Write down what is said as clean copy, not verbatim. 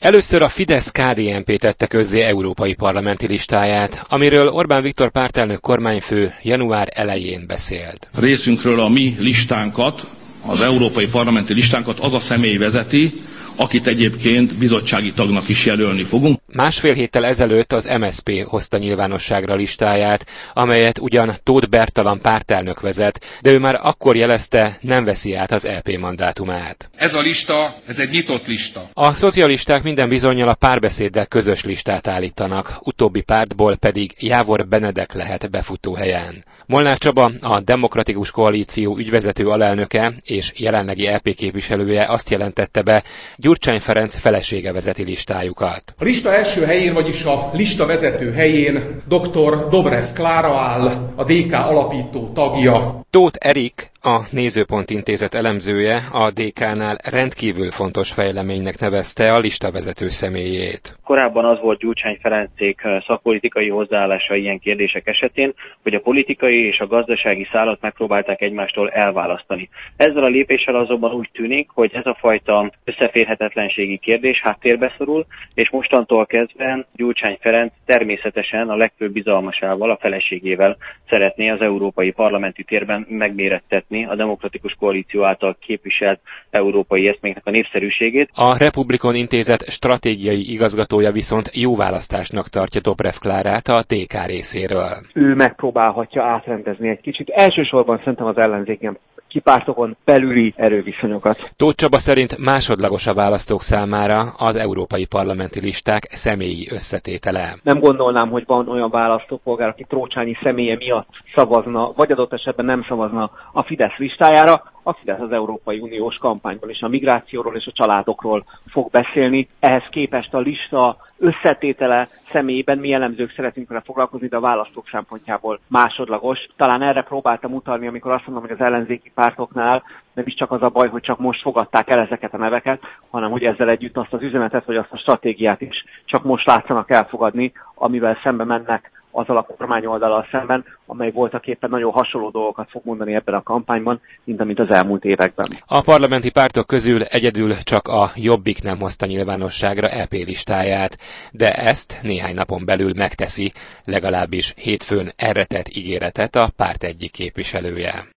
Először a Fidesz-KDNP tette közzé európai parlamenti listáját, amiről Orbán Viktor pártelnök kormányfő január elején beszélt. Részünkről a mi listánkat, az európai parlamenti listánkat az a személy vezeti, akit egyébként bizottsági tagnak is jelölni fogunk. Másfél héttel ezelőtt az MSZP hozta nyilvánosságra listáját, amelyet ugyan Tóth Bertalan pártelnök vezet, de ő már akkor jelezte, nem veszi át az EP mandátumát. Ez a lista, ez egy nyitott lista. A szocialisták minden bizonnyal a Párbeszéddel közös listát állítanak, utóbbi pártból pedig Jávor Benedek lehet befutóhelyen. Molnár Csaba, a Demokratikus Koalíció ügyvezető alelnöke és jelenlegi EP képviselője azt jelentette be, Gyurcsány Ferenc felesége vezeti listájukat. A lista első helyén, vagyis a lista vezető helyén dr. Dobrev Klára áll, a DK alapító tagja. Tóth Erik, a Nézőpont Intézet elemzője, a DK-nál rendkívül fontos fejleménynek nevezte a listavezető személyét. Korábban az volt Gyurcsány Ferencék szakpolitikai hozzáállása ilyen kérdések esetén, hogy a politikai és a gazdasági szálat megpróbálták egymástól elválasztani. Ezzel a lépéssel azonban úgy tűnik, hogy ez a fajta összeférhetetlenségi kérdés háttérbe szorul, és mostantól kezdve Gyurcsány Ferenc természetesen a legfőbb bizalmasával, a feleségével szeretné az európai parlamenti térben megmérettetni a Demokratikus Koalíció által képviselt európai eszméknek a népszerűségét. A Republikon Intézet stratégiai igazgatója viszont jó választásnak tartja Dobrev Klárát a DK részéről. Ő megpróbálhatja átrendezni egy kicsit. Elsősorban szerintem az ellenzéken pártokon belüli erőviszonyokat. Tóth Csaba szerint másodlagos a választók számára az európai parlamenti listák személyi összetétele. Nem gondolnám, hogy van olyan választópolgár, aki Trócsányi személye miatt szavazna, vagy adott esetben nem szavazna a Fidesz listájára. A Fidesz az Európai Uniós kampányban is a migrációról és a családokról fog beszélni. Ehhez képest a lista összetétele személyében mi elemzők szeretünk vele foglalkozni, de a választók szempontjából másodlagos. Talán erre próbáltam utalni, amikor azt mondom, hogy az ellenzéki pártoknál nem is csak az a baj, hogy csak most fogadták el ezeket a neveket, hanem hogy ezzel együtt azt az üzenetet, vagy azt a stratégiát is csak most látszanak elfogadni, amivel szembe mennek azzal a kormányoldallal szemben, amely voltaképpen nagyon hasonló dolgokat fog mondani ebben a kampányban, mint amit az elmúlt években. A parlamenti pártok közül egyedül csak a Jobbik nem hozta nyilvánosságra EP listáját, de ezt néhány napon belül megteszi, legalábbis hétfőn erre tett ígéretet a párt egyik képviselője.